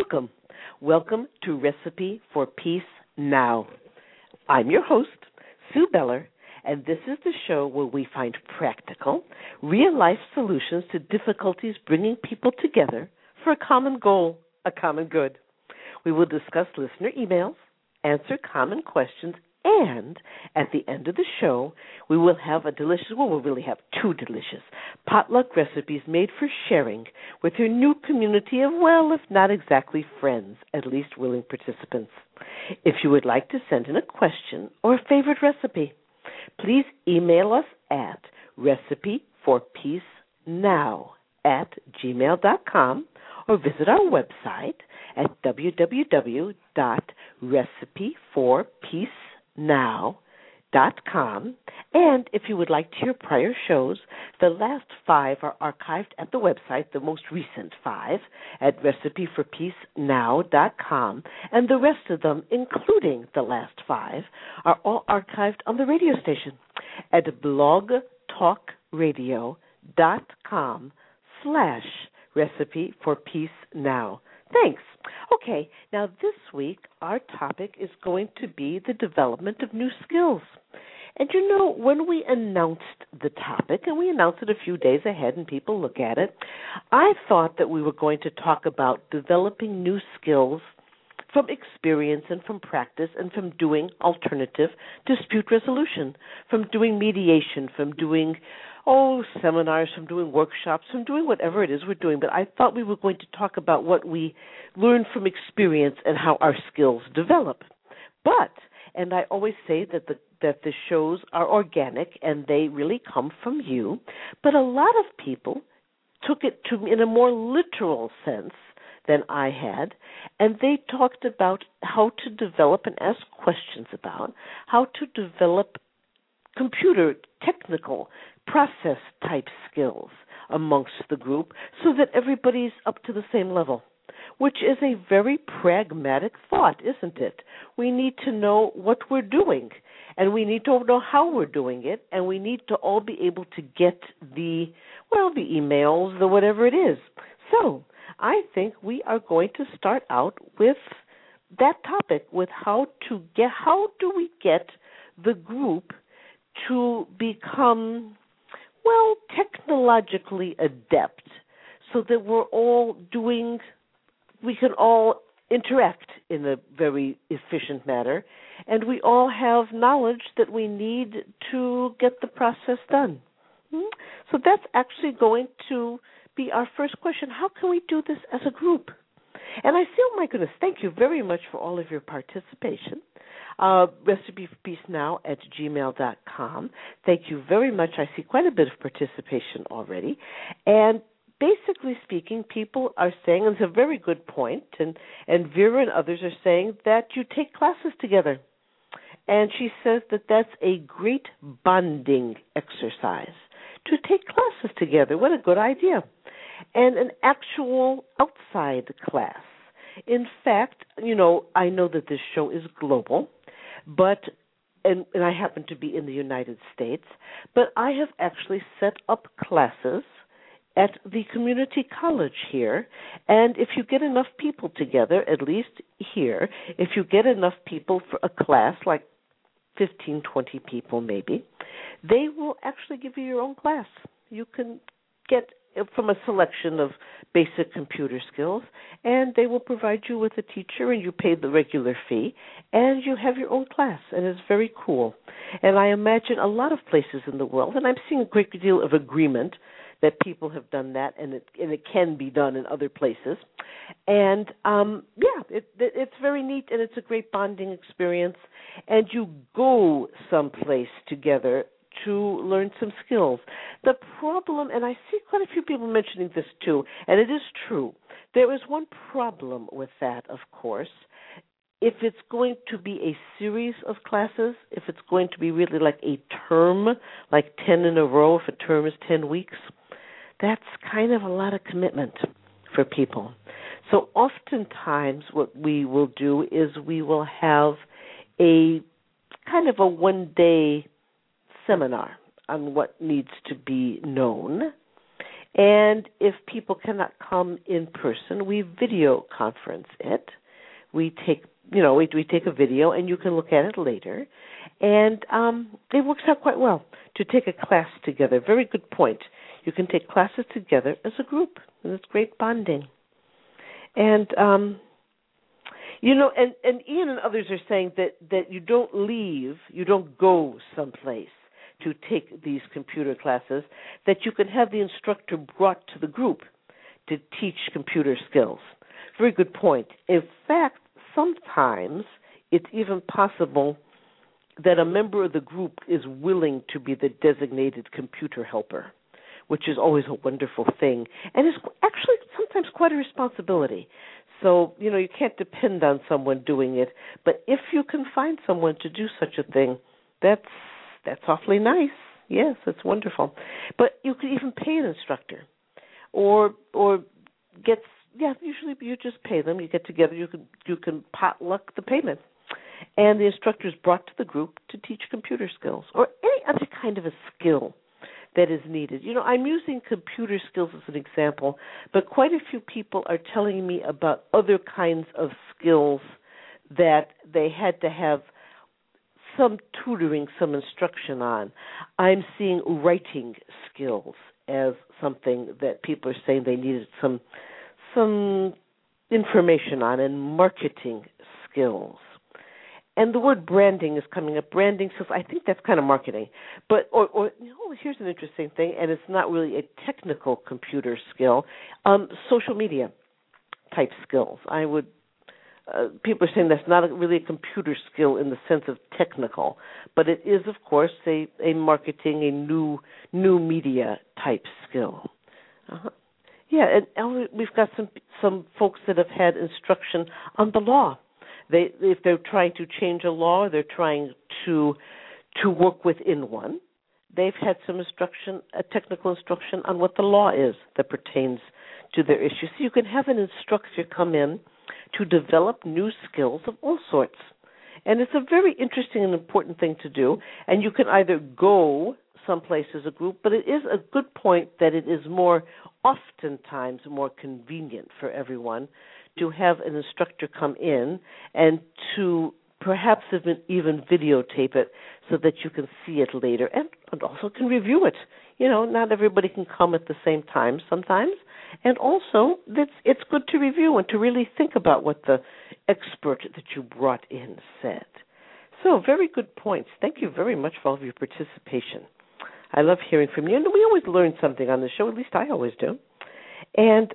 Welcome. Welcome to Recipe for Peace Now. I'm your host, Sue Beller, and this is the show where we find practical, real-life solutions to difficulties bringing people together for a common goal, a common good. We will discuss listener emails, answer common questions, and at the end of the show, we will have we'll really have two delicious potluck recipes made for sharing with your new community of, well, if not exactly friends, at least willing participants. If you would like to send in a question or a favorite recipe, please email us at recipeforpeacenow@gmail.com or visit our website at www.recipeforpeacenow.com. And if you would like to hear prior shows, the last 5 are archived at the website, the most recent 5, at recipeforpeacenow.com. And the rest of them, including the last 5, are all archived on the radio station at blogtalkradio.com/recipeforpeacenow. Thanks. Okay, now this week our topic is going to be the development of new skills. And you know, when we announced the topic, and we announced it a few days ahead and people look at it, I thought that we were going to talk about developing new skills from experience and from practice and from doing alternative dispute resolution, from doing mediation, from doing seminars, from doing workshops, from doing whatever it is we're doing. But I thought we were going to talk about what we learn from experience and how our skills develop. And I always say that the shows are organic and they really come from you, but a lot of people took it in a more literal sense than I had, and they talked about how to develop and ask questions about how to develop computer technical process type skills amongst the group so that everybody's up to the same level, which is a very pragmatic thought, isn't it? We need to know what we're doing, and we need to know how we're doing it, and we need to all be able to get the emails, the whatever it is. So I think we are going to start out with that topic, with how do we get the group to become, technologically adept so that we can all interact in a very efficient manner, and we all have knowledge that we need to get the process done. So that's actually going to be our first question. How can we do this as a group? And I feel, my goodness, thank you very much for all of your participation. recipeforpeacenow@gmail.com. Thank you very much. I see quite a bit of participation already. And basically speaking, people are saying, and it's a very good point, and Vera and others are saying that you take classes together. And she says that that's a great bonding exercise, to take classes together. What a good idea. And an actual outside class. In fact, I know that this show is global, and I happen to be in the United States, but I have actually set up classes at the community college here, and if you get enough people together, at least here, if you get enough people for a class, like 15, 20 people maybe, they will actually give you your own class. You can get from a selection of basic computer skills, and they will provide you with a teacher, and you pay the regular fee, and you have your own class, and it's very cool. And I imagine a lot of places in the world, and I'm seeing a great deal of agreement that people have done that, and it can be done in other places. And it's very neat, and it's a great bonding experience. And you go someplace together to learn some skills. The problem, and I see quite a few people mentioning this too, and it is true, there is one problem with that, of course. If it's going to be a series of classes, if it's going to be really like a term, like 10 in a row, if a term is 10 weeks, that's kind of a lot of commitment for people. So oftentimes what we will do is we will have a kind of a one-day seminar on what needs to be known, And if people cannot come in person, we video conference it. We take a video, and you can look at it later. And it works out quite well to take a class together. Very good point. You can take classes together as a group, and it's great bonding. And and Ian and others are saying that you don't go someplace to take these computer classes, that you can have the instructor brought to the group to teach computer skills. Very good point. In fact, sometimes it's even possible that a member of the group is willing to be the designated computer helper, which is always a wonderful thing, and is actually sometimes quite a responsibility. So, you can't depend on someone doing it, but if you can find someone to do such a thing, that's awfully nice. Yes, that's wonderful. But you could even pay an instructor, or usually you just pay them. You get together, you can potluck the payment, and the instructor is brought to the group to teach computer skills or any other kind of a skill that is needed. I'm using computer skills as an example, but quite a few people are telling me about other kinds of skills that they had to have some tutoring, some instruction on. I'm seeing writing skills as something that people are saying they needed some information on, and marketing skills. And the word branding is coming up. Branding, so I think that's kind of marketing. But here's an interesting thing, and it's not really a technical computer skill. Social media type skills. People are saying that's not really a computer skill in the sense of technical, but it is, of course, a marketing, a new media type skill. Yeah, and we've got some folks that have had instruction on the law. If they're trying to change a law, or they're trying to work within one, they've had some instruction, a technical instruction on what the law is that pertains to their issue. So you can have an instructor come in to develop new skills of all sorts. And it's a very interesting and important thing to do. And you can either go someplace as a group, but it is a good point that it is oftentimes more convenient for everyone to have an instructor come in and to perhaps even videotape it so that you can see it later and also can review it. Not everybody can come at the same time sometimes. And also, it's good to review and to really think about what the expert that you brought in said. So, very good points. Thank you very much for all of your participation. I love hearing from you. And we always learn something on the show, at least I always do. And,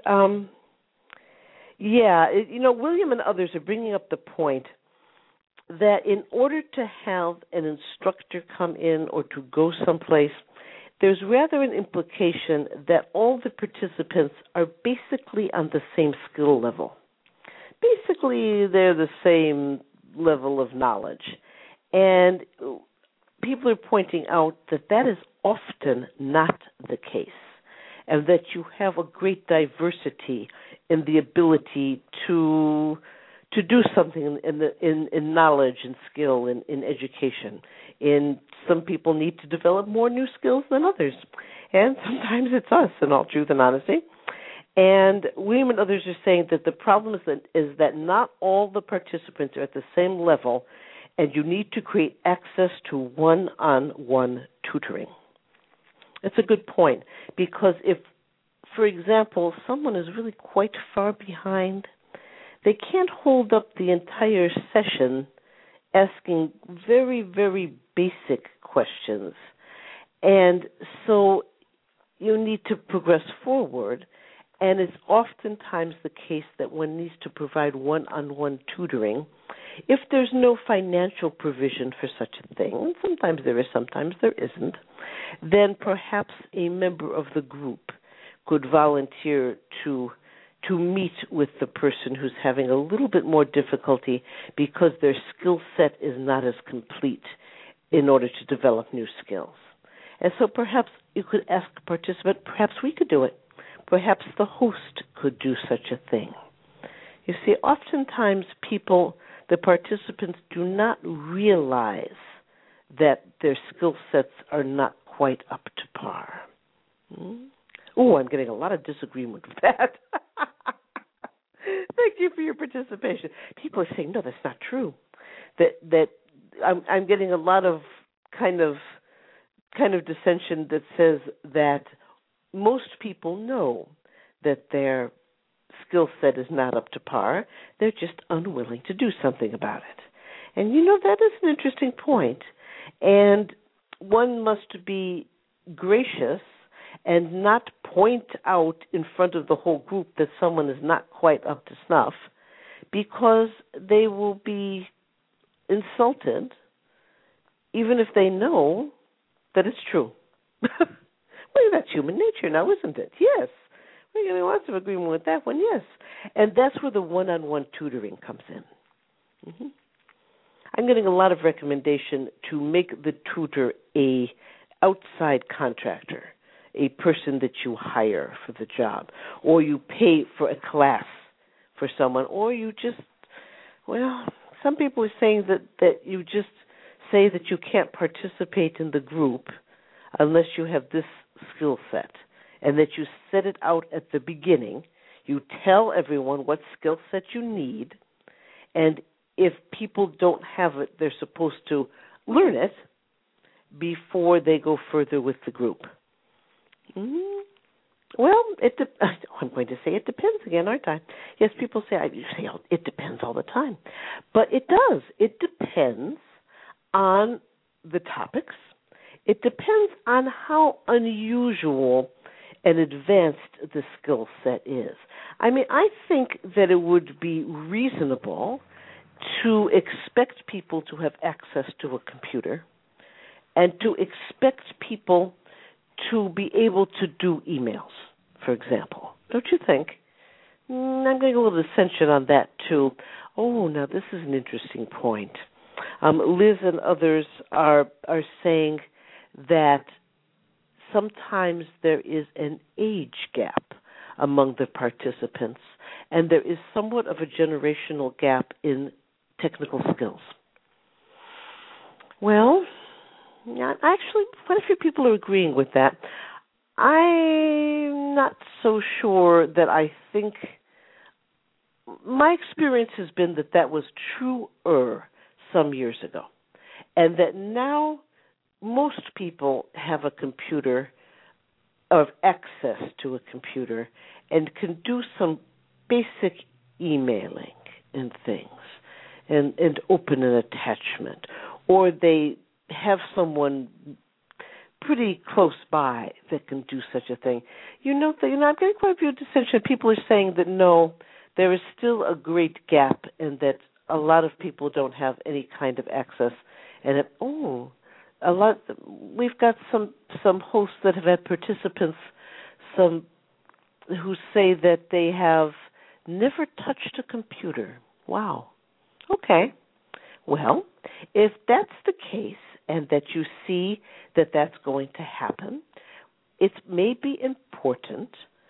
William and others are bringing up the point that in order to have an instructor come in or to go someplace, there's rather an implication that all the participants are basically on the same skill level. Basically, they're the same level of knowledge. And people are pointing out that is often not the case, and that you have a great diversity in the ability to do something in knowledge and skill in education. Some people need to develop more new skills than others, and sometimes it's us, in all truth and honesty. And William and others are saying that the problem is that not all the participants are at the same level, and you need to create access to one-on-one tutoring. That's a good point, because if, for example, someone is really quite far behind, they can't hold up the entire session asking very, very basic questions. And so you need to progress forward, and it's oftentimes the case that one needs to provide one-on-one tutoring. If there's no financial provision for such a thing, and sometimes there is, sometimes there isn't, then perhaps a member of the group could volunteer to meet with the person who's having a little bit more difficulty because their skill set is not as complete in order to develop new skills. And so perhaps you could ask a participant, perhaps we could do it. Perhaps the host could do such a thing. You see, oftentimes the participants do not realize that their skill sets are not quite up to par. Oh, I'm getting a lot of disagreement with that. Thank you for your participation. People are saying, no, that's not true. That I'm getting a lot of kind of dissension that says that most people know that their skill set is not up to par. They're just unwilling to do something about it. And that is an interesting point. And one must be gracious and not point out in front of the whole group that someone is not quite up to snuff, because they will be insulted even if they know that it's true. Well, that's human nature now, isn't it? Yes. We're getting lots of agreement with that one, yes. And that's where the one-on-one tutoring comes in. Mm-hmm. I'm getting a lot of recommendation to make the tutor a outside contractor, a person that you hire for the job, or you pay for a class for someone, or you just, some people are saying that you just say that you can't participate in the group unless you have this skill set, and that you set it out at the beginning. You tell everyone what skill set you need, and if people don't have it, they're supposed to learn it before they go further with the group. Mm-hmm. Well, I'm going to say it depends again, aren't I? Yes, people say, it depends all the time. But it does. It depends on the topics. It depends on how unusual and advanced the skill set is. I mean, I think that it would be reasonable to expect people to have access to a computer and to expect people to be able to do emails, for example. Don't you think? I'm getting a little dissension on that, too. Oh, now this is an interesting point. Liz and others are saying that sometimes there is an age gap among the participants, and there is somewhat of a generational gap in technical skills. Well, actually, quite a few people are agreeing with that. I'm not so sure that I think. My experience has been that was truer some years ago, and that now most people have a computer, or access to a computer, and can do some basic emailing and things, and open an attachment, or they have someone pretty close by that can do such a thing. I'm getting quite a few dissension. People are saying that no, there is still a great gap, and that a lot of people don't have any kind of access. And we've got some hosts that have had participants, some who say that they have never touched a computer. Wow. Okay. Well, if that's the case, and that you see that that's going to happen, it may be important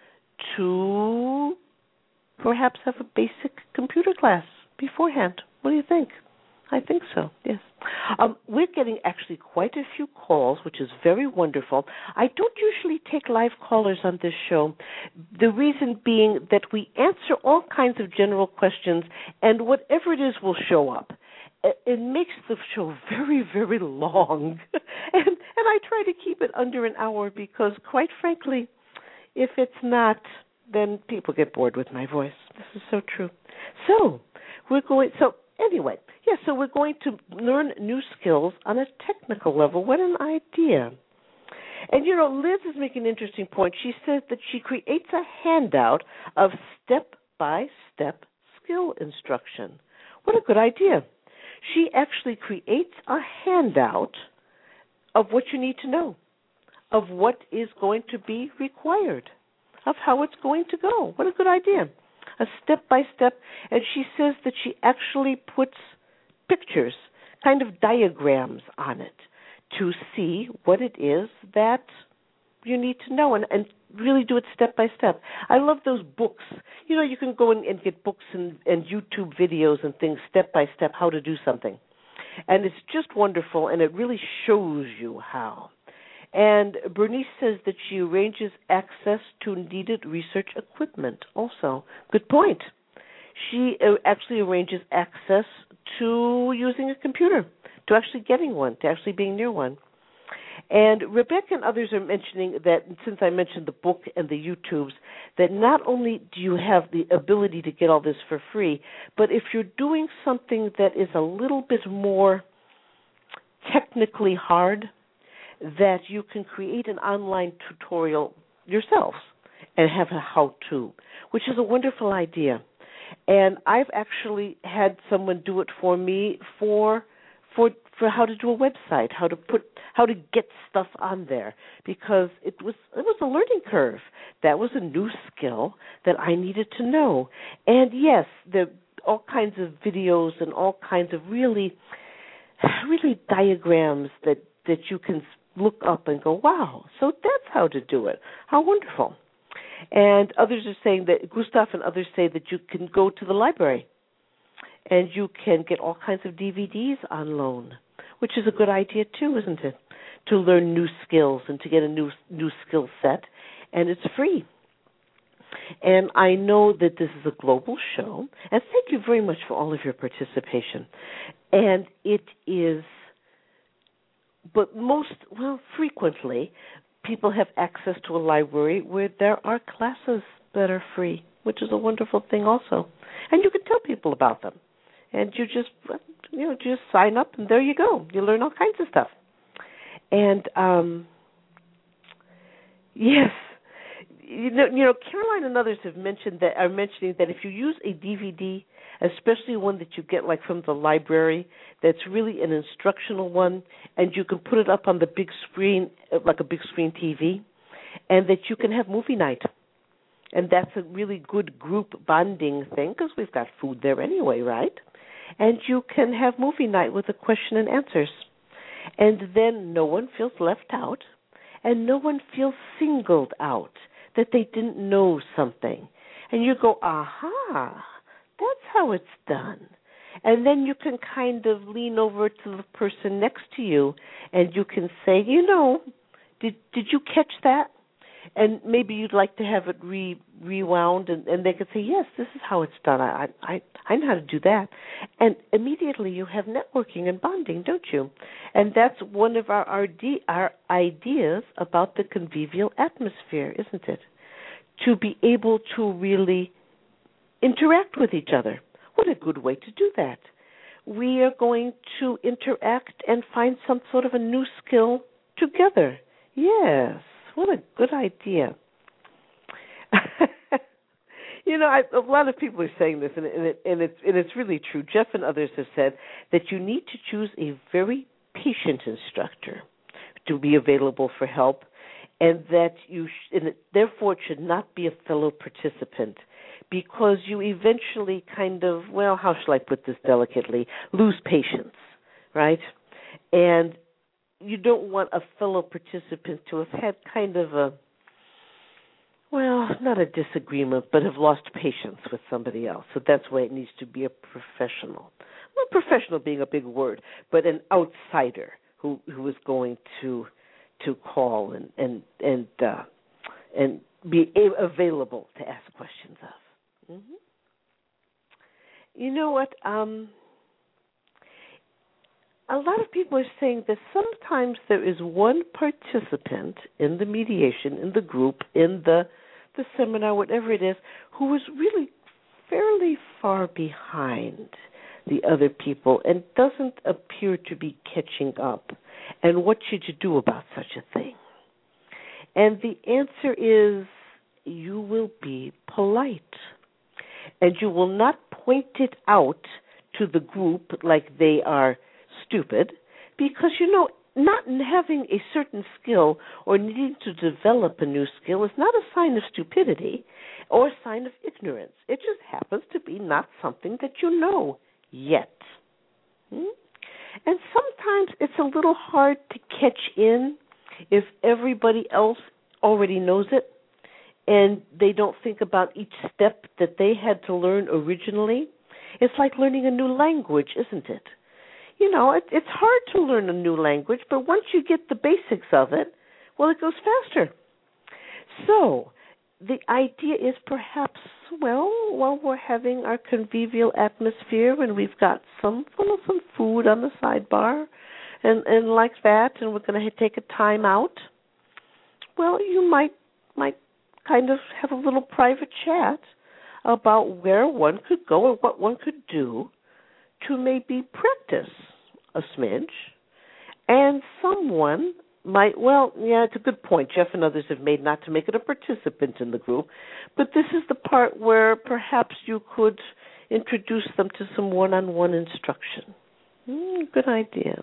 to perhaps have a basic computer class beforehand. What do you think? I think so, yes. We're getting actually quite a few calls, which is very wonderful. I don't usually take live callers on this show, the reason being that we answer all kinds of general questions, and whatever it is will show up. It makes the show very, very long, and I try to keep it under an hour because, quite frankly, if it's not, then people get bored with my voice. This is so true. So we're going to learn new skills on a technical level. What an idea. And, Liz is making an interesting point. She says that she creates a handout of step-by-step skill instruction. What a good idea. She actually creates a handout of what you need to know, of what is going to be required, of how it's going to go. What a good idea. A step-by-step. And she says that she actually puts pictures, kind of diagrams on it, to see what it is that you need to know, and really do it step by step. I love those books. You can go and get books and YouTube videos and things step by step how to do something. And it's just wonderful, and it really shows you how. And Bernice says that she arranges access to needed research equipment also. Good point. She actually arranges access to using a computer, to actually getting one, to actually being near one. And Rebecca and others are mentioning that, since I mentioned the book and the YouTubes, that not only do you have the ability to get all this for free, but if you're doing something that is a little bit more technically hard, that you can create an online tutorial yourselves and have a how-to, which is a wonderful idea. And I've actually had someone do it for me for how to do a website, how to get stuff on there, because it was a learning curve. That was a new skill that I needed to know. And yes, there all kinds of videos and all kinds of really diagrams that you can look up and go, wow, so that's how to do it. How wonderful. And others are saying that, Gustav and others say that you can go to the library and you can get all kinds of DVDs on loan, which is a good idea too, isn't it? To learn new skills and to get a new skill set, and it's free. And I know that this is a global show, and thank you very much for all of your participation. And it is, but frequently, people have access to a library where there are classes that are free, which is a wonderful thing also. And you can tell people about them. And you just sign up, and there you go. You learn all kinds of stuff. And yes, Caroline and others are mentioning that if you use a DVD, especially one that you get like from the library, that's really an instructional one, and you can put it up on the big screen, like a big screen TV, and that you can have movie night. And that's a really good group bonding thing, because we've got food there anyway, right? And you can have movie night with the question and answers. And then no one feels left out, and no one feels singled out, that they didn't know something. And you go, aha, that's how it's done. And then you can kind of lean over to the person next to you, and you can say, did you catch that? And maybe you'd like to have it rewound, and they could say, yes, this is how it's done. I know how to do that. And immediately you have networking and bonding, don't you? And that's one of our ideas about the convivial atmosphere, isn't it? To be able to really interact with each other. What a good way to do that. We are going to interact and find some sort of a new skill together. Yes. What a good idea. A lot of people are saying this, and it's really true. Jeff and others have said that you need to choose a very patient instructor to be available for help, and that therefore it should not be a fellow participant, because you eventually kind of, how shall I put this delicately, lose patience, right? And you don't want a fellow participant to have had kind of not a disagreement, but have lost patience with somebody else. So that's why it needs to be a professional. Well, professional being a big word, but an outsider who is going to call and be available to ask questions of. Mm-hmm. You know what? A lot of people are saying that sometimes there is one participant in the mediation, in the group, in the seminar, whatever it is, who is really fairly far behind the other people and doesn't appear to be catching up. And what should you do about such a thing? And the answer is, you will be polite. And you will not point it out to the group like they are stupid, because not having a certain skill or needing to develop a new skill is not a sign of stupidity or a sign of ignorance. It just happens to be not something that you know yet. And sometimes it's a little hard to catch in if everybody else already knows it and they don't think about each step that they had to learn originally. It's like learning a new language, isn't it? It's hard to learn a new language, but once you get the basics of it, well, it goes faster. So the idea is perhaps, well, while we're having our convivial atmosphere and we've got some food on the sidebar and like that, and we're going to take a time out, well, you might kind of have a little private chat about where one could go or what one could do to maybe practice a smidge. And someone might, well, yeah, it's a good point. Jeff and others have made not to make it a participant in the group, but this is the part where perhaps you could introduce them to some one-on-one instruction. Good idea.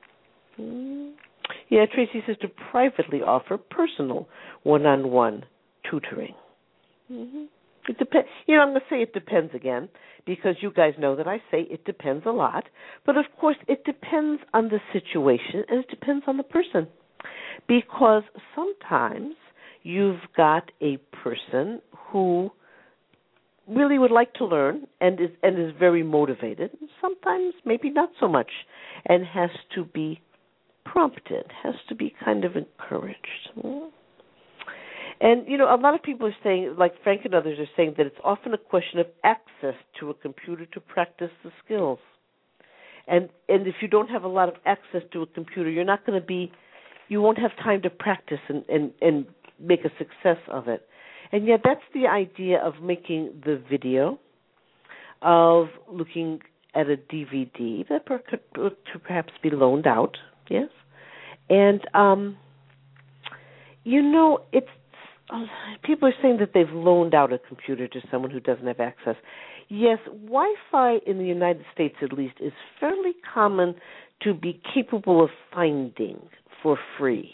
Yeah, Tracy says to privately offer personal one-on-one tutoring. It depends. I'm going to say it depends again, because you guys know that I say it depends a lot. But of course, it depends on the situation and it depends on the person, because sometimes you've got a person who really would like to learn and is very motivated. Sometimes maybe not so much, and has to be prompted, has to be kind of encouraged. And, a lot of people are saying, like Frank and others are saying, that it's often a question of access to a computer to practice the skills. And if you don't have a lot of access to a computer, you won't have time to practice and make a success of it. And yet that's the idea of making the video, of looking at a DVD that could perhaps be loaned out, yes? And, it's, people are saying that they've loaned out a computer to someone who doesn't have access. Yes, Wi-Fi in the United States, at least, is fairly common to be capable of finding for free.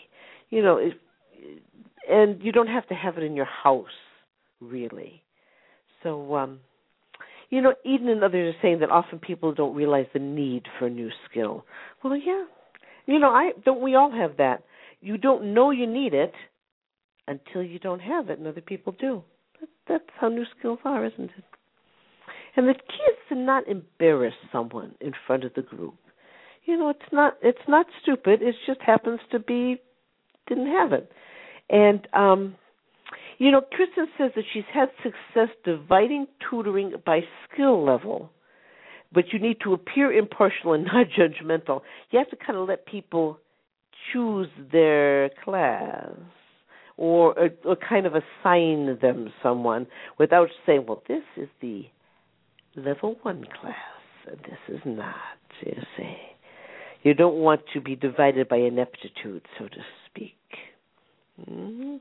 And you don't have to have it in your house, really. So, Eden and others are saying that often people don't realize the need for a new skill. Well, yeah. Don't we all have that? You don't know you need it until you don't have it, and other people do. That's how new skills are, isn't it? And the key is to not embarrass someone in front of the group. It's not stupid. It just happens to be didn't have it. And Kristen says that she's had success dividing tutoring by skill level, but you need to appear impartial and not judgmental. You have to kind of let people choose their class, or kind of assign them someone without saying, well, this is the level 1 class, and this is not, you see. You don't want to be divided by ineptitude, so to speak. And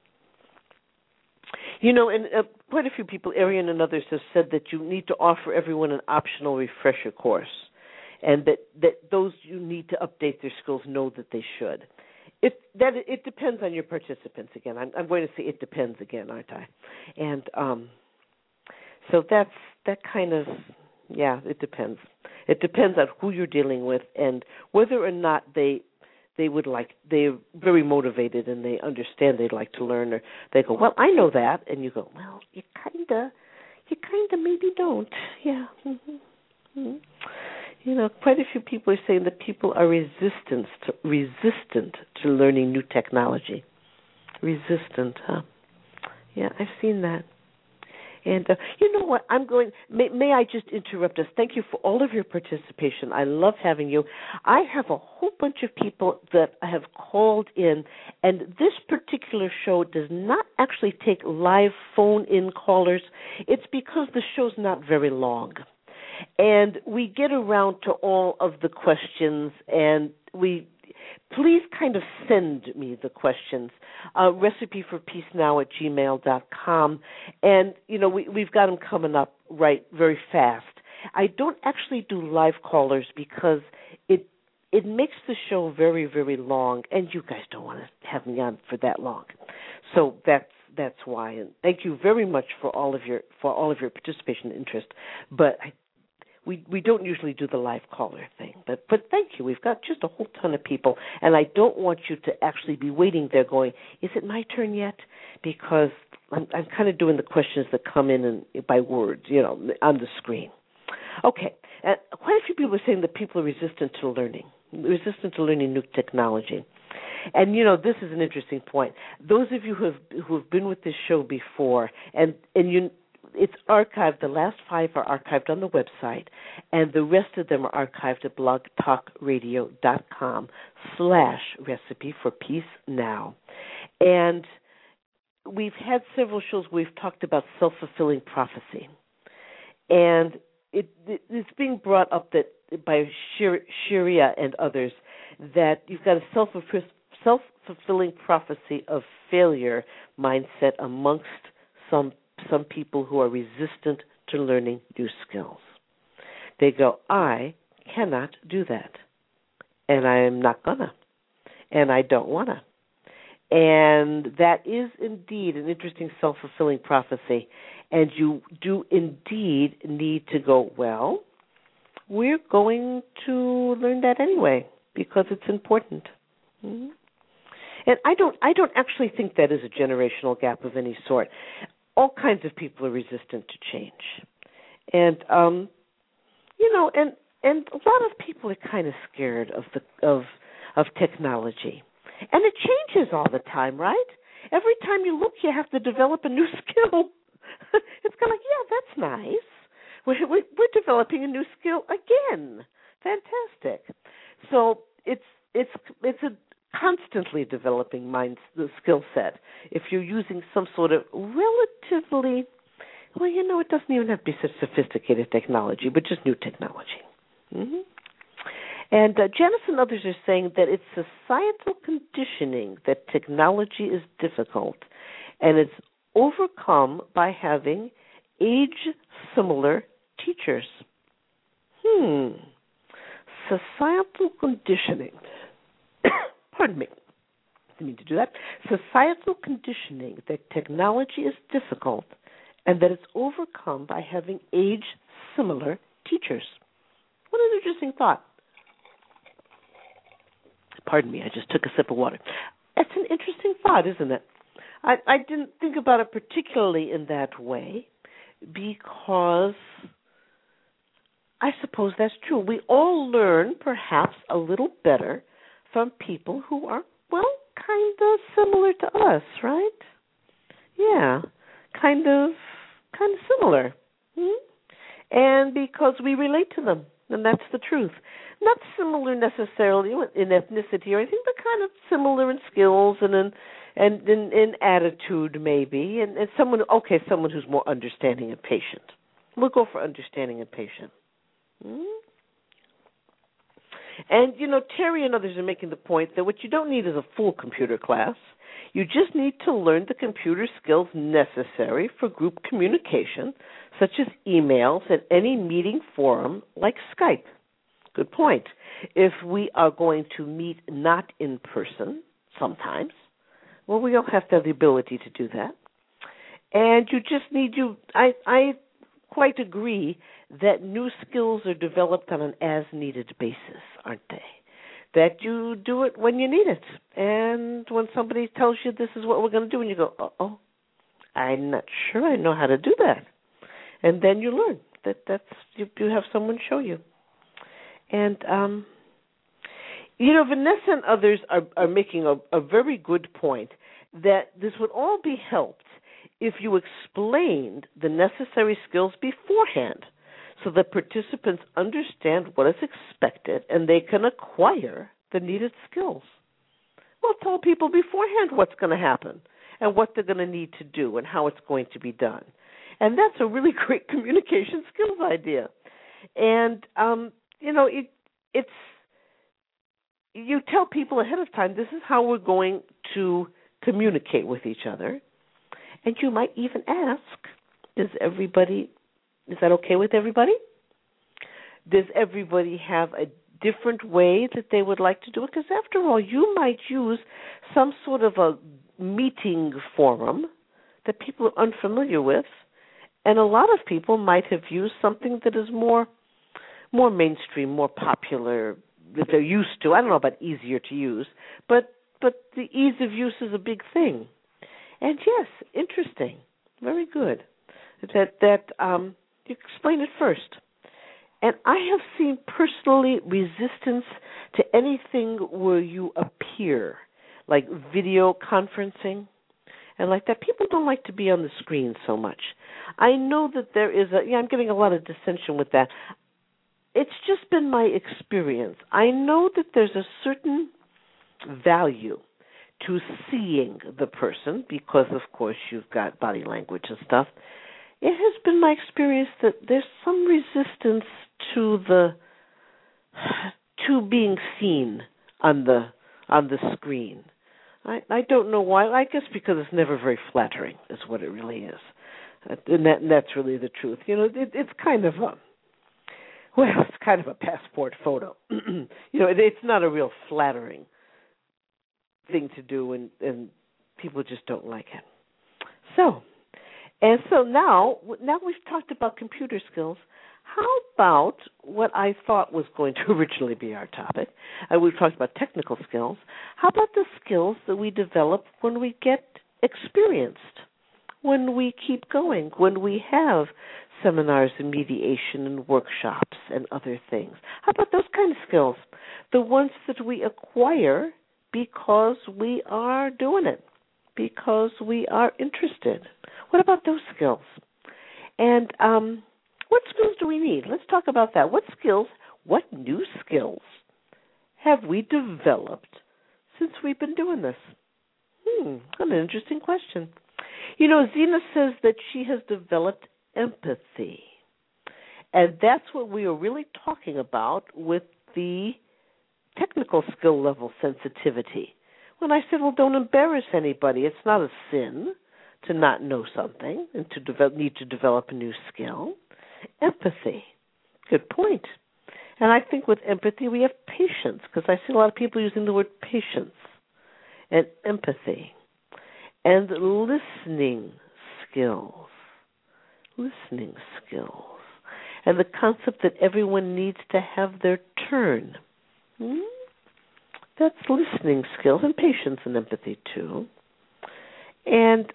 quite a few people, Arian and others, have said that you need to offer everyone an optional refresher course, and that those you need to update their skills know that they should. It depends on your participants again. I'm going to say it depends again, aren't I? And so that kind of, yeah, it depends. It depends on who you're dealing with and whether or not they're very motivated and they understand they'd like to learn, or they go, well, I know that, and you go, well, you kinda maybe don't, yeah. Quite a few people are saying that people are resistant to learning new technology. Resistant, huh? Yeah, I've seen that. And you know what? May I just interrupt us? Thank you for all of your participation. I love having you. I have a whole bunch of people that have called in, and this particular show does not actually take live phone-in callers. It's because the show's not very long. And we get around to all of the questions, and please kind of send me the questions. recipeforpeacenow@gmail.com. And, we've got them coming up very fast. I don't actually do live callers because it makes the show very, very long, and you guys don't want to have me on for that long. So that's why. And thank you very much for all of your participation and interest. But we don't usually do the live caller thing, but thank you. We've got just a whole ton of people, and I don't want you to actually be waiting there going, is it my turn yet? Because I'm kind of doing the questions that come in by words, on the screen. Okay, quite a few people are saying that people are resistant to learning new technology. And this is an interesting point. Those of you who have been with this show before, and it's archived. The last 5 are archived on the website, and the rest of them are archived at blogtalkradio.com/recipe for peace now. And we've had several shows where we've talked about self-fulfilling prophecy, and it's being brought up that by Sharia and others that you've got a self-fulfilling prophecy of failure mindset amongst some people who are resistant to learning new skills. They go, I cannot do that, and I am not gonna, and I don't wanna. And that is indeed an interesting self-fulfilling prophecy. And you do indeed need to go, well, we're going to learn that anyway because it's important. Mm-hmm. And I don't actually think that is a generational gap of any sort. All kinds of people are resistant to change. And and a lot of people are kind of scared of technology. And it changes all the time, right? Every time you look, you have to develop a new skill. It's kind of like, yeah, that's nice. We're developing a new skill again. Fantastic. So it's a constantly developing the skill set. If you're using some sort of relatively, it doesn't even have to be such sophisticated technology, but just new technology. Mm-hmm. And Janice and others are saying that it's societal conditioning that technology is difficult, and it's overcome by having age-similar teachers. Societal conditioning. Pardon me. Didn't mean to do that. Societal conditioning that technology is difficult, and that it's overcome by having age-similar teachers. What an interesting thought. Pardon me, I just took a sip of water. That's an interesting thought, isn't it? I didn't think about it particularly in that way because I suppose that's true. We all learn perhaps a little better from people who are, kind of similar to us, right? Yeah, kind of similar. And because we relate to them, and that's the truth. Not similar necessarily in ethnicity or anything, but kind of similar in skills and in attitude maybe, and someone who's more understanding and patient. We'll go for understanding and patient. And Terry and others are making the point that what you don't need is a full computer class. You just need to learn the computer skills necessary for group communication, such as emails and any meeting forum like Skype. Good point. If we are going to meet not in person sometimes, we all have to have the ability to do that. And you just need I quite agree that new skills are developed on an as-needed basis, aren't they? That you do it when you need it. And when somebody tells you this is what we're going to do, and you go, I'm not sure I know how to do that. And then you learn that's you have someone show you. And, Vanessa and others are making a very good point that this would all be helped if you explained the necessary skills beforehand so that participants understand what is expected and they can acquire the needed skills. Well, tell people beforehand what's going to happen and what they're going to need to do and how it's going to be done. And that's a really great communication skills idea. And, it's you tell people ahead of time, this is how we're going to communicate with each other. And you might even ask, is that okay with everybody? Does everybody have a different way that they would like to do it? Because after all, you might use some sort of a meeting forum that people are unfamiliar with, and a lot of people might have used something that is more mainstream, more popular, that they're used to. I don't know about easier to use, but the ease of use is a big thing. And yes, interesting, very good. That you explain it first. And I have seen personally resistance to anything where you appear, like video conferencing and like that. People don't like to be on the screen so much. I know that there is I'm getting a lot of dissension with that. It's just been my experience. I know that there's a certain value to seeing the person because, of course, you've got body language and stuff. It has been my experience that there's some resistance to being seen on the screen. I don't know why. I guess because it's never very flattering is what it really is. And that's really the truth. It's kind of it's kind of a passport photo. It's not a real flattering thing to do, and people just don't like it. So now we've talked about computer skills. How about what I thought was going to originally be our topic? We've talked about technical skills. How about the skills that we develop when we get experienced, when we keep going, when we have seminars and mediation and workshops and other things? How about those kind of skills? The ones that we acquire because we are doing it, because we are interested. What about those skills? And what skills do we need? Let's talk about that. What new skills have we developed since we've been doing this? What an interesting question. Zena says that she has developed empathy. And that's what we are really talking about with the technical skill level sensitivity. When I said, well, don't embarrass anybody, it's not a sin to not know something and to need to develop a new skill. Empathy. Good point. And I think with empathy we have patience, because I see a lot of people using the word patience and empathy. And listening skills. Listening skills. And the concept that everyone needs to have their turn. That's listening skills, and patience and empathy too. And,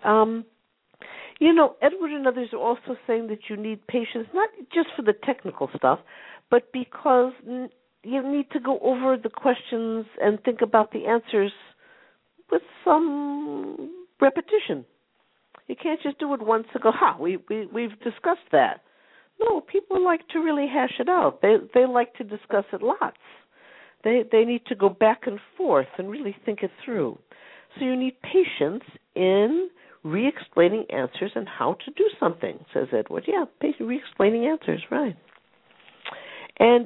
Edward and others are also saying that you need patience, not just for the technical stuff, but because you need to go over the questions and think about the answers with some repetition. You can't just do it once and go, we've discussed that. No, people like to really hash it out. They like to discuss it lots. They need to go back and forth and really think it through. So you need patience in re-explaining answers and how to do something, says Edward. Yeah, re-explaining answers, right. And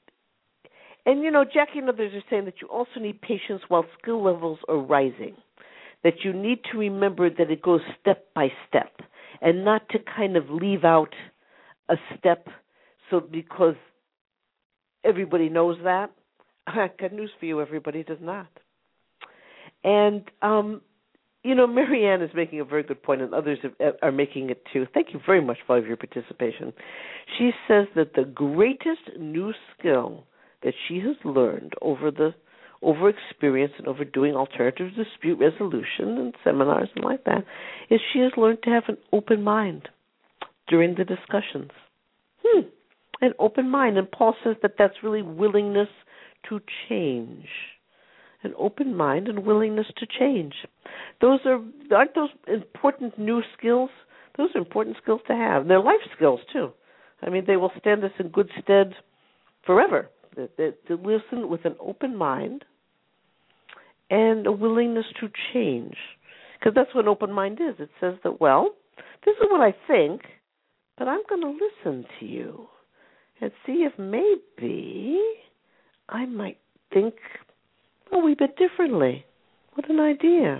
Jackie and others are saying that you also need patience while skill levels are rising, that you need to remember that it goes step by step and not to kind of leave out a step because everybody knows that. I've got news for you, everybody does not. And, Marianne is making a very good point, and others are making it too. Thank you very much for all of your participation. She says that the greatest new skill that she has learned over experience and over doing alternative dispute resolution and seminars and like that is she has learned to have an open mind during the discussions. An open mind. And Paul says that that's really willingness to change. An open mind and willingness to change. Aren't those important new skills? Those are important skills to have. They're life skills too. I mean, they will stand us in good stead forever. To listen with an open mind and a willingness to change. Because that's what an open mind is. It says that, well, this is what I think, but I'm going to listen to you and see if maybe I might think a wee bit differently. What an idea.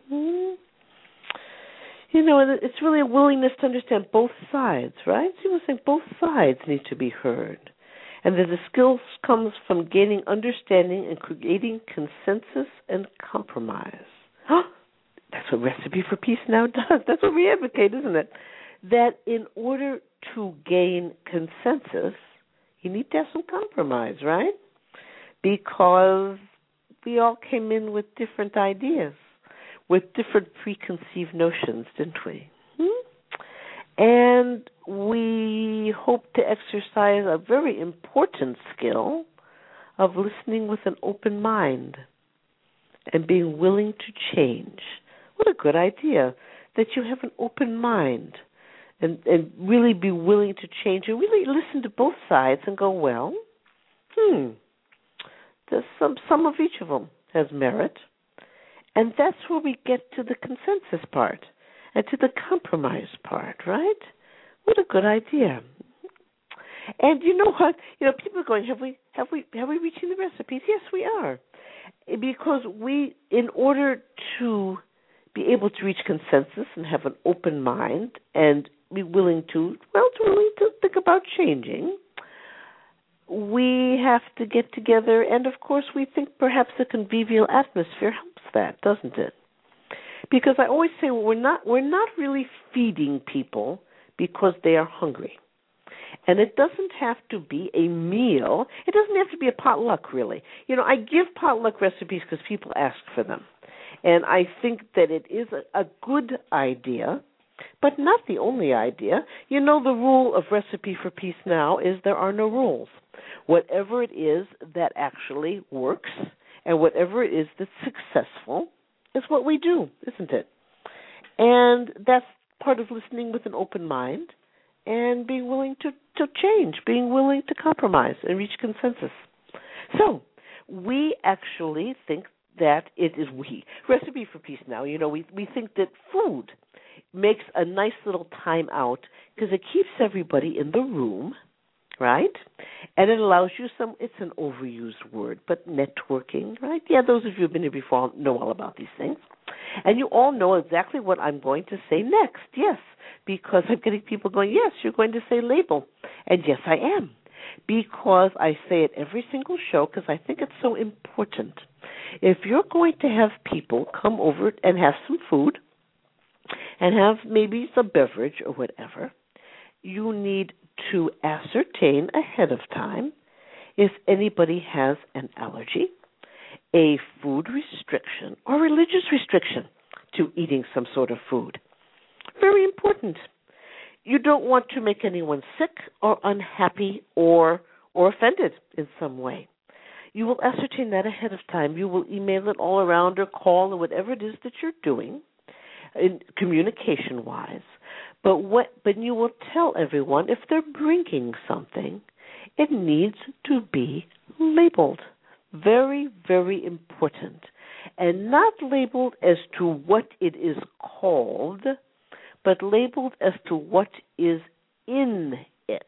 It's really a willingness to understand both sides, right? So you were saying both sides need to be heard. And that the skills comes from gaining understanding and creating consensus and compromise. That's what Recipe for Peace now does. That's what we advocate, isn't it? That in order to gain consensus, you need to have some compromise, right? Because we all came in with different ideas, with different preconceived notions, didn't we? And we hope to exercise a very important skill of listening with an open mind and being willing to change. What a good idea that you have an open mind and really be willing to change and really listen to both sides and go, well, there's some of each of them has merit. And that's where we get to the consensus part and to the compromise part, right? What a good idea. And you know what? People are going, have we reaching the recipes? Yes, we are. Because in order to be able to reach consensus and have an open mind and be willing to think about changing, we have to get together, and of course we think perhaps a convivial atmosphere helps that, doesn't it? Because I always say we're not really feeding people because they are hungry. And it doesn't have to be a meal. It doesn't have to be a potluck, really. I give potluck recipes because people ask for them. And I think that it is a good idea, but not the only idea. The rule of Recipe for Peace now is there are no rules. Whatever it is that actually works and whatever it is that's successful is what we do, isn't it? And that's part of listening with an open mind and being willing to change, being willing to compromise and reach consensus. So we actually think that it is Recipe for Peace now. We think that food makes a nice little time out because it keeps everybody in the room, right? And it allows you it's an overused word, but networking, right? Yeah, those of you who have been here before know all about these things. And you all know exactly what I'm going to say next, yes, because I'm getting people going, yes, you're going to say label. And yes, I am, because I say it every single show because I think it's so important. If you're going to have people come over and have some food and have maybe some beverage or whatever, you need to ascertain ahead of time if anybody has an allergy, a food restriction, or religious restriction to eating some sort of food. Very important. You don't want to make anyone sick or unhappy or offended in some way. You will ascertain that ahead of time. You will email it all around or call or whatever it is that you're doing, communication-wise. But you will tell everyone if they're bringing something, it needs to be labeled. Very, very important. And not labeled as to what it is called, but labeled as to what is in it.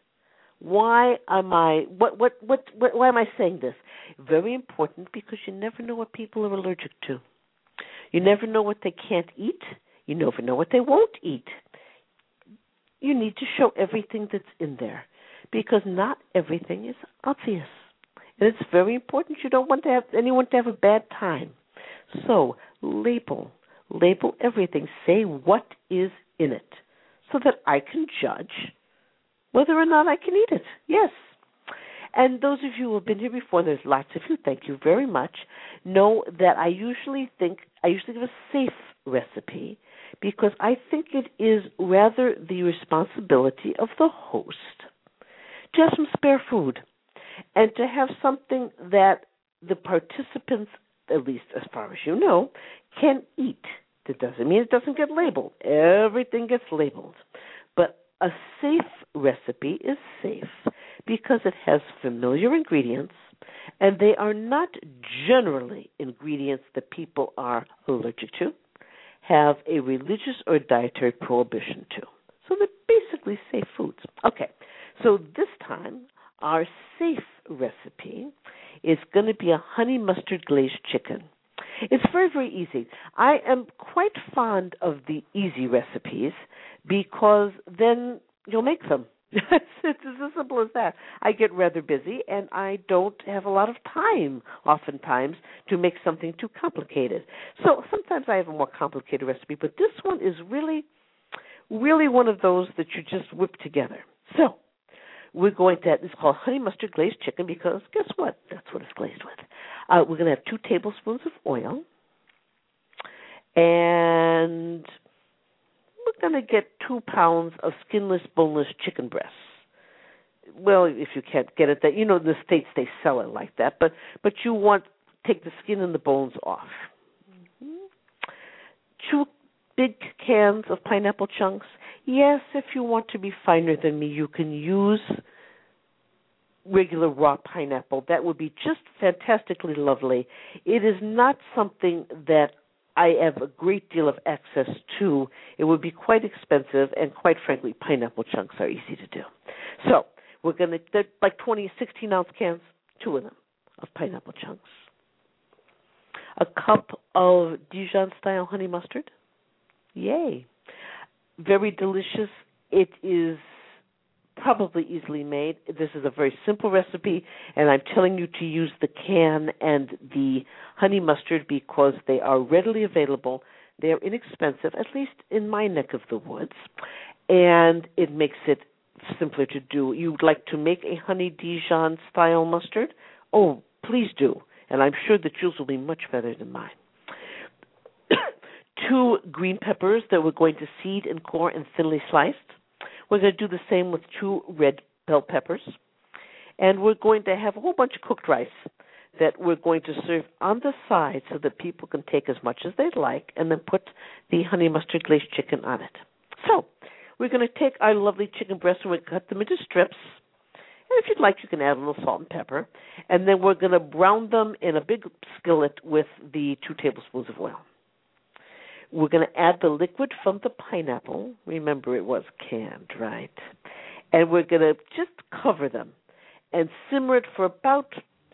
Why am I saying this? Very important, because you never know what people are allergic to. You never know what they can't eat. You never know what they won't eat. You need to show everything that's in there, because not everything is obvious. And it's very important. You don't want anyone to have a bad time. So label everything. Say what is in it so that I can judge whether or not I can eat it. Yes. And those of you who have been here before, there's lots of you, thank you very much, know that I usually give a safe recipe because I think it is rather the responsibility of the host to have some spare food and to have something that the participants, at least as far as you know, can eat. That doesn't mean it doesn't get labeled. Everything gets labeled. But a safe recipe is safe because it has familiar ingredients, and they are not generally ingredients that people are allergic to, have a religious or dietary prohibition to. So they're basically safe foods. Okay, so this time our safe recipe is going to be a honey mustard glazed chicken. It's very, very easy. I am quite fond of the easy recipes because then you'll make them. It's as simple as that. I get rather busy and I don't have a lot of time oftentimes to make something too complicated. So sometimes I have a more complicated recipe, but this one is really, really one of those that you just whip together. So we're going to, it's called honey mustard glazed chicken because guess what? That's what it's glazed with. We're going to have 2 tablespoons of oil, and we're going to get 2 pounds of skinless, boneless chicken breasts. Well, if you can't get it, in the States they sell it like that, but you want take the skin and the bones off. 2 big cans of pineapple chunks. Yes, if you want to be finer than me, you can use regular raw pineapple. That would be just fantastically lovely. It is not something that I have a great deal of access to. It would be quite expensive, and quite frankly, pineapple chunks are easy to do. So we're going to, they're like 16-ounce cans, 2 of them, of pineapple chunks. A cup of Dijon-style honey mustard. Yay. Very delicious. It is probably easily made. This is a very simple recipe, and I'm telling you to use the can and the honey mustard because they are readily available. They're inexpensive, at least in my neck of the woods, and it makes it simpler to do. You'd like to make a honey Dijon-style mustard? Oh, please do, and I'm sure that yours will be much better than mine. 2 green peppers that we're going to seed and core and thinly sliced. We're going to do the same with 2 red bell peppers. And we're going to have a whole bunch of cooked rice that we're going to serve on the side so that people can take as much as they'd like and then put the honey mustard glazed chicken on it. So we're going to take our lovely chicken breasts and we're going to cut them into strips. And if you'd like, you can add a little salt and pepper. And then we're going to brown them in a big skillet with the 2 tablespoons of oil. We're going to add the liquid from the pineapple. Remember, it was canned, right? And we're going to just cover them and simmer it for about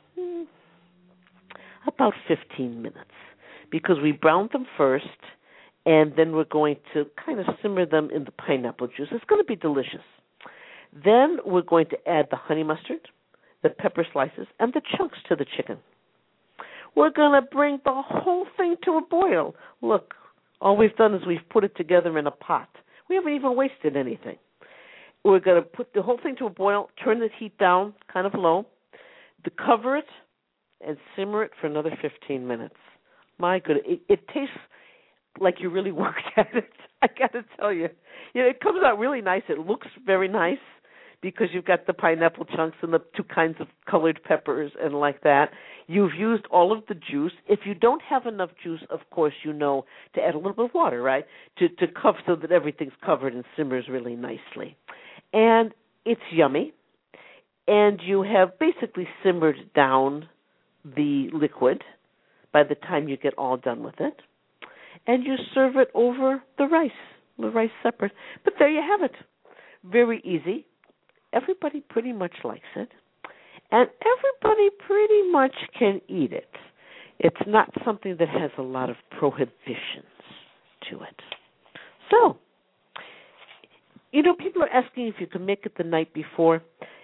15 minutes because we browned them first, and then we're going to kind of simmer them in the pineapple juice. It's going to be delicious. Then we're going to add the honey mustard, the pepper slices, and the chunks to the chicken. We're going to bring the whole thing to a boil. Look. All we've done is we've put it together in a pot. We haven't even wasted anything. We're going to put the whole thing to a boil, turn the heat down kind of low, cover it, and simmer it for another 15 minutes. My goodness, it tastes like you really worked at it. I got to tell you. It comes out really nice. It looks very nice because you've got the pineapple chunks and the 2 kinds of colored peppers and like that. You've used all of the juice. If you don't have enough juice, of course, to add a little bit of water, right, to cover so that everything's covered and simmers really nicely. And it's yummy. And you have basically simmered down the liquid by the time you get all done with it. And you serve it over the rice separate. But there you have it. Very easy. Everybody pretty much likes it, and everybody pretty much can eat it. It's not something that has a lot of prohibitions to it. So, people are asking if you can make it the night before.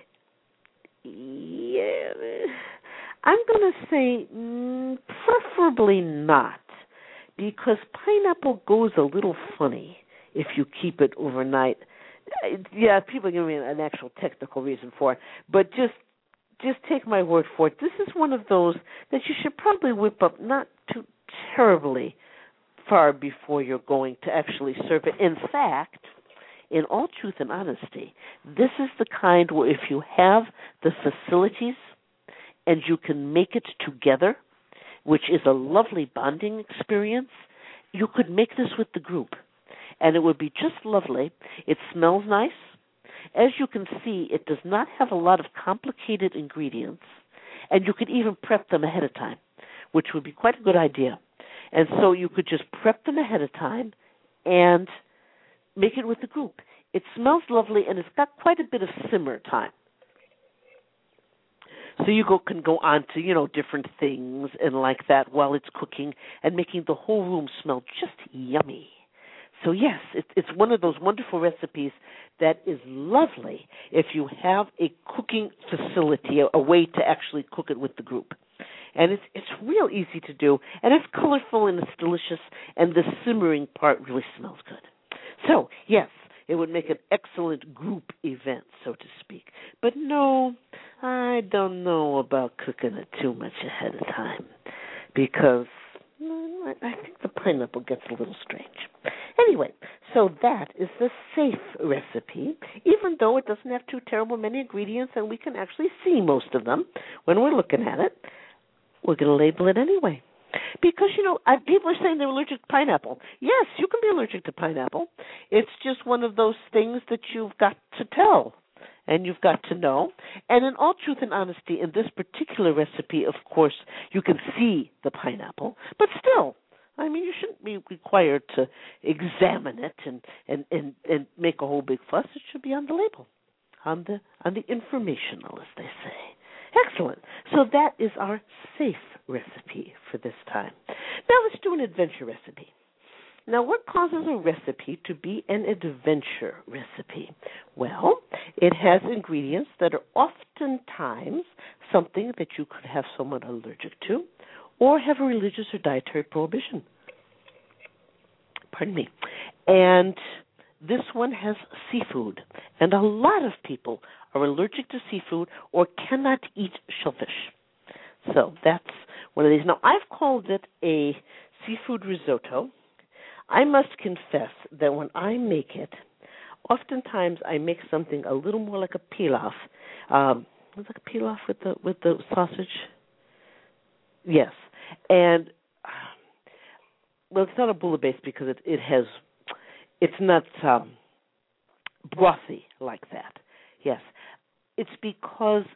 Yeah, I'm going to say preferably not, because pineapple goes a little funny if you keep it overnight. Yeah, people are giving me an actual technical reason for it, but just take my word for it. This is one of those that you should probably whip up not too terribly far before you're going to actually serve it. In fact, in all truth and honesty, this is the kind where if you have the facilities and you can make it together, which is a lovely bonding experience, you could make this with the group. And it would be just lovely. It smells nice. As you can see, it does not have a lot of complicated ingredients, and you could even prep them ahead of time, which would be quite a good idea. And so you could just prep them ahead of time and make it with the group. It smells lovely, and it's got quite a bit of simmer time. So you can go on to, different things and like that while it's cooking and making the whole room smell just yummy. So yes, it's one of those wonderful recipes that is lovely if you have a cooking facility, a way to actually cook it with the group. And it's real easy to do, and it's colorful and it's delicious, and the simmering part really smells good. So yes, it would make an excellent group event, so to speak. But no, I don't know about cooking it too much ahead of time because I think the pineapple gets a little strange. Anyway, so that is the safe recipe, even though it doesn't have too terrible many ingredients, and we can actually see most of them when we're looking at it. we're going to label it anyway. Because, people are saying they're allergic to pineapple. Yes, you can be allergic to pineapple. It's just one of those things that you've got to tell and you've got to know. And in all truth and honesty, in this particular recipe, of course, you can see the pineapple. But still, you shouldn't be required to examine it and make a whole big fuss. It should be on the label, on the informational, as they say. Excellent. So that is our safe recipe for this time. Now let's do an adventure recipe. Now, what causes a recipe to be an adventure recipe? Well, it has ingredients that are oftentimes something that you could have someone allergic to or have a religious or dietary prohibition. Pardon me. And this one has seafood, and a lot of people are allergic to seafood or cannot eat shellfish. So that's one of these. Now, I've called it a seafood risotto. I must confess that when I make it, oftentimes I make something a little more like a pilaf. It's like a pilaf with the sausage. Yes, and it's not a bouillabaisse because it's not brothy like that. Yes, it's because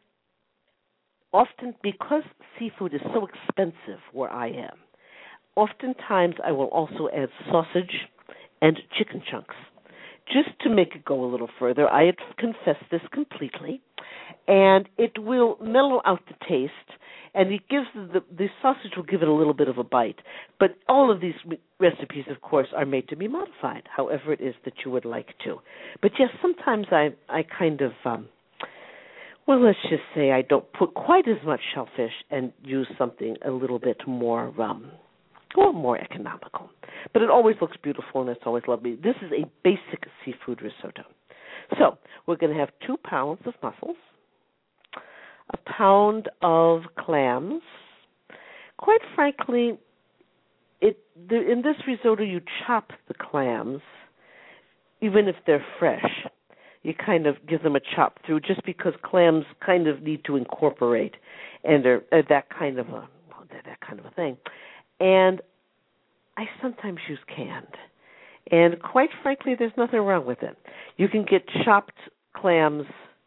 seafood is so expensive where I am. Oftentimes, I will also add sausage and chicken chunks, just to make it go a little further. I confess this completely, and it will mellow out the taste, and it gives the sausage will give it a little bit of a bite. But all of these recipes, of course, are made to be modified, however it is that you would like to. But yes, sometimes I kind of, let's just say I don't put quite as much shellfish and use something a little bit more more economical. But it always looks beautiful and it's always lovely. This is a basic seafood risotto. So we're going to have 2 pounds of mussels, 1 pound of clams. Quite frankly, in this risotto you chop the clams, even if they're fresh. You kind of give them a chop through, just because clams kind of need to incorporate, and they're that kind of a thing. And I sometimes use canned. And quite frankly, there's nothing wrong with it. You can get chopped clams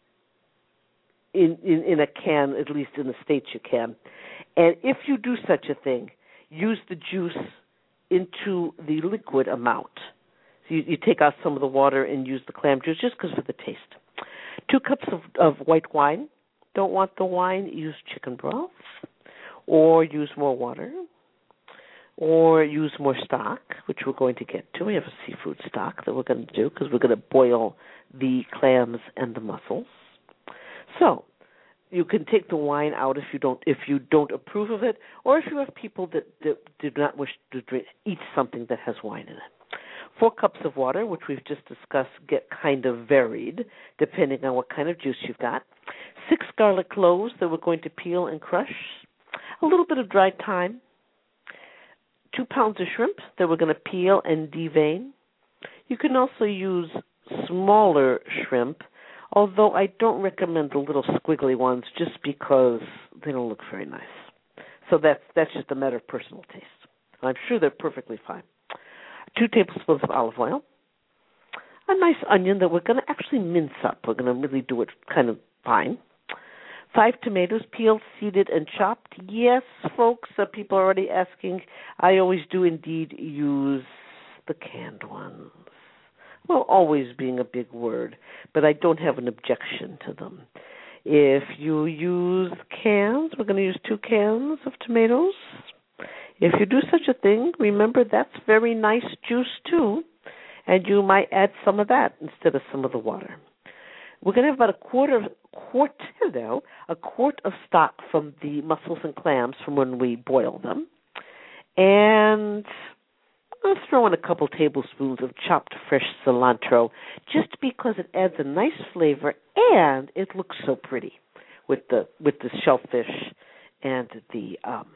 in a can, at least in the States you can. And if you do such a thing, use the juice into the liquid amount. So you take out some of the water and use the clam juice just because of the taste. 2 cups of white wine. Don't want the wine, use chicken broth, or use more water, or use more stock, which we're going to get to. We have a seafood stock that we're going to do because we're going to boil the clams and the mussels. So you can take the wine out if you don't approve of it, or if you have people that do not wish to eat something that has wine in it. 4 cups of water, which we've just discussed, get kind of varied depending on what kind of juice you've got. 6 garlic cloves that we're going to peel and crush. A little bit of dried thyme. 2 pounds of shrimp that we're going to peel and devein. You can also use smaller shrimp, although I don't recommend the little squiggly ones just because they don't look very nice. So that's just a matter of personal taste. I'm sure they're perfectly fine. 2 tablespoons of olive oil. A nice onion that we're going to actually mince up. We're going to really do it kind of fine. 5 tomatoes, peeled, seeded, and chopped. Yes, folks, people are already asking. I always do indeed use the canned ones. Well, always being a big word, but I don't have an objection to them. If you use cans, we're going to use 2 cans of tomatoes. If you do such a thing, remember that's very nice juice too, and you might add some of that instead of some of the water. We're going to have about a quart of stock from the mussels and clams from when we boil them. And I'll throw in a couple tablespoons of chopped fresh cilantro just because it adds a nice flavor and it looks so pretty with the shellfish and the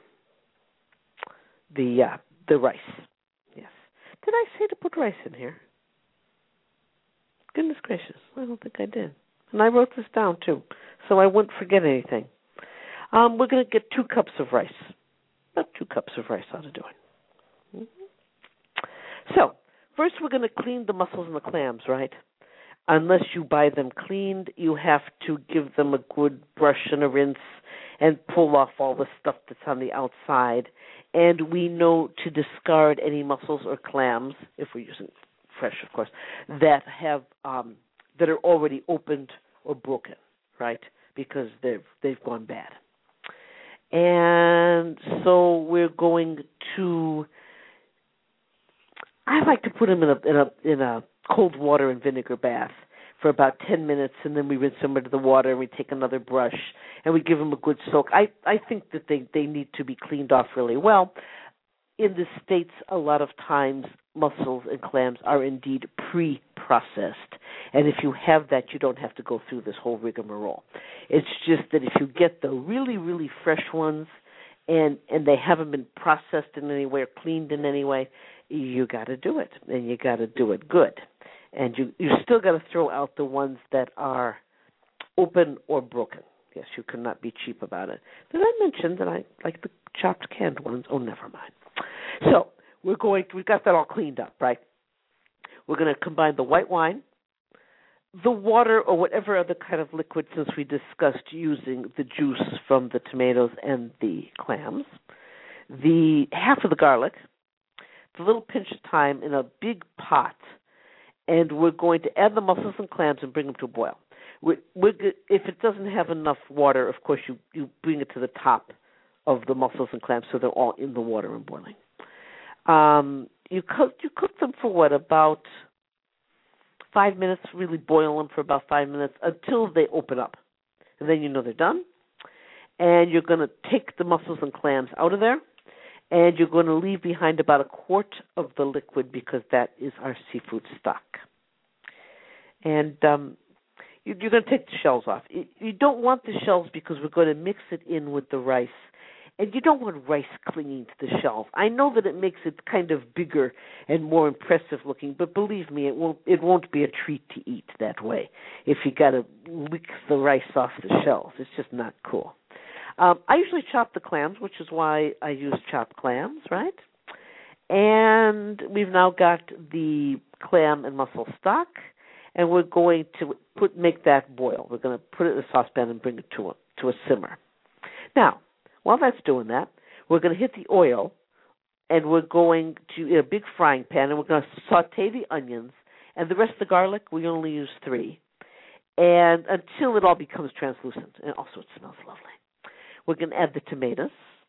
rice. Yes. Did I say to put rice in here? Goodness gracious, I don't think I did. And I wrote this down, too, so I wouldn't forget anything. We're going to get 2 cups of rice. About 2 cups of rice ought to do it. So, first we're going to clean the mussels and the clams, right? Unless you buy them cleaned, you have to give them a good brush and a rinse and pull off all the stuff that's on the outside. And we know to discard any mussels or clams, if we're using fresh, of course, that have that are already opened or broken, right? Because they've gone bad. And so we're going to. I like to put them in a cold water and vinegar bath for about 10 minutes, and then we rinse them into the water, and we take another brush, and we give them a good soak. I think that they need to be cleaned off really well. In the States, a lot of times mussels and clams are indeed pre-processed, and if you have that, you don't have to go through this whole rigmarole. It's just that if you get the really, really fresh ones, and they haven't been processed in any way or cleaned in any way, you got to do it, and you got to do it good. And you still got to throw out the ones that are open or broken. Yes, you cannot be cheap about it. Did I mention that I like the chopped canned ones? Oh, never mind. So we've got that all cleaned up, right? We're going to combine the white wine, the water, or whatever other kind of liquid, since we discussed using the juice from the tomatoes and the clams, the half of the garlic, the little pinch of thyme in a big pot, and we're going to add the mussels and clams and bring them to a boil. If it doesn't have enough water, of course, you bring it to the top of the mussels and clams so they're all in the water and boiling. You cook them for about 5 minutes, really boil them for about 5 minutes until they open up. And then you know they're done. And you're going to take the mussels and clams out of there, and you're going to leave behind about a quart of the liquid because that is our seafood stock. And you're going to take the shells off. You don't want the shells because we're going to mix it in with the rice. And you don't want rice clinging to the shells. I know that it makes it kind of bigger and more impressive looking, but believe me, it won't be a treat to eat that way if you got to lick the rice off the shells. It's just not cool. I usually chop the clams, which is why I use chopped clams, right? And we've now got the clam and mussel stock, and we're going to make that boil. We're going to put it in a saucepan and bring it to a simmer. Now, while that's doing that, we're going to hit the oil, and we're going to, in a big frying pan, and we're going to saute the onions, and the rest of the garlic, we only use 3, and until it all becomes translucent, and also it smells lovely. We're going to add the tomatoes,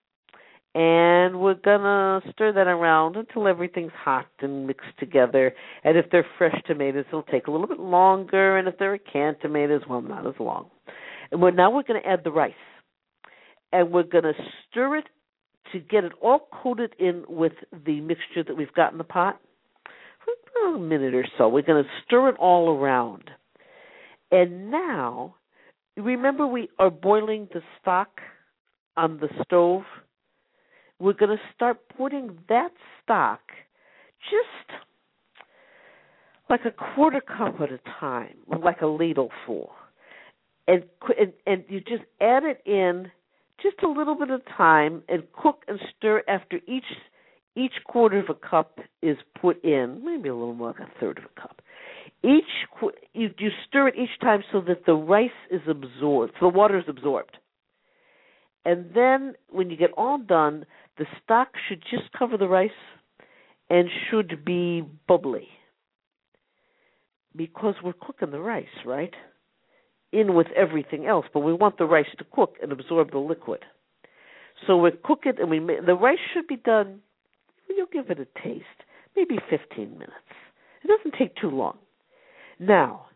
and we're going to stir that around until everything's hot and mixed together. And if they're fresh tomatoes, it'll take a little bit longer, and if they're canned tomatoes, well, not as long. And now we're going to add the rice, and we're going to stir it to get it all coated in with the mixture that we've got in the pot for a minute or so. We're going to stir it all around. And now, remember we are boiling the stock on the stove? We're going to start putting that stock just like a quarter cup at a time, like a ladleful. And you just add it in just a little bit of time and cook and stir after each quarter of a cup is put in, maybe a little more, like a third of a cup. You stir it each time so that the rice is absorbed, so the water is absorbed. And then when you get all done, the stock should just cover the rice and should be bubbly because we're cooking the rice, right? In with everything else, but we want the rice to cook and absorb the liquid. So we cook it, and the rice should be done. You'll give it a taste, maybe 15 minutes. It doesn't take too long. Now,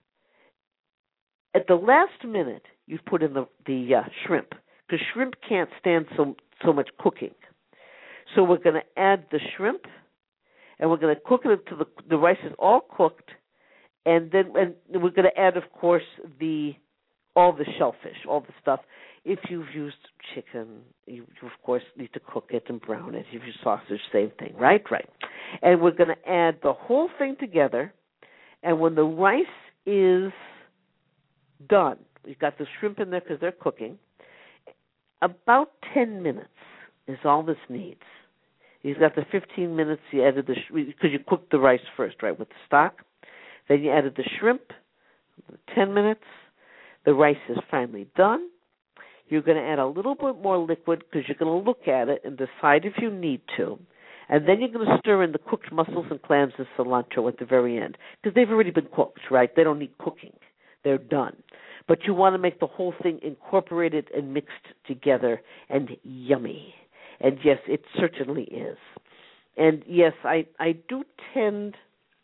at the last minute, you put in the shrimp, because shrimp can't stand so much cooking. So we're going to add the shrimp, and we're going to cook it until the rice is all cooked, and we're going to add, of course, all the shellfish, all the stuff. If you've used chicken, you of course need to cook it and brown it. If you've used sausage, same thing, right? Right. And we're going to add the whole thing together, and when the rice is done, we've got the shrimp in there because they're cooking, about 10 minutes is all this needs. You've got the 15 minutes you added because you cooked the rice first, right, with the stock. Then you added the shrimp, 10 minutes. The rice is finally done. You're going to add a little bit more liquid because you're going to look at it and decide if you need to. And then you're going to stir in the cooked mussels and clams and cilantro at the very end because they've already been cooked, right? They don't need cooking. They're done. But you want to make the whole thing incorporated and mixed together and yummy. And yes, it certainly is. And yes, I do tend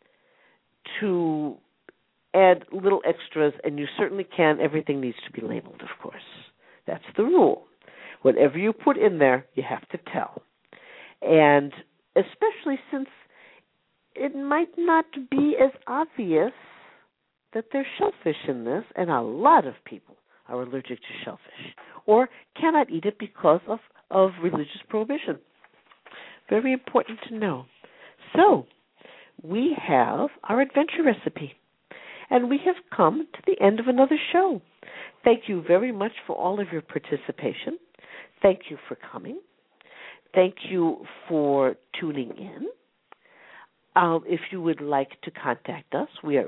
to add little extras, and you certainly can. Everything needs to be labeled, of course. That's the rule. Whatever you put in there, you have to tell. And especially since it might not be as obvious that there's shellfish in this, and a lot of people are allergic to shellfish or cannot eat it because of religious prohibition. Very important to know. So, we have our adventure recipe, and we have come to the end of another show. Thank you very much for all of your participation. Thank you for coming. Thank you for tuning in. If you would like to contact us, we are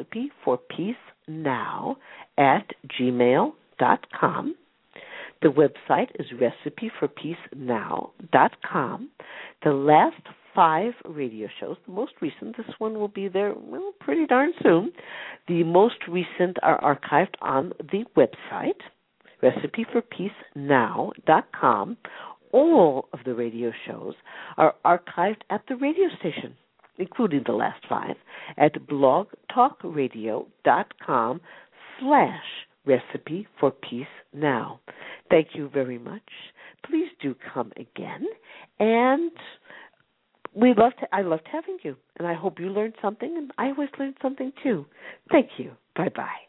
recipeforpeacenow@gmail.com. The website is recipeforpeacenow.com. The last 5 radio shows, the most recent, this one will be there pretty darn soon. The most recent are archived on the website, recipeforpeacenow.com. All of the radio shows are archived at the radio station, including the last 5, at blogtalkradio.com/recipeforpeacenow. Thank you very much. Please do come again, and I loved having you, and I hope you learned something, and I always learned something too. Thank you. Bye-bye.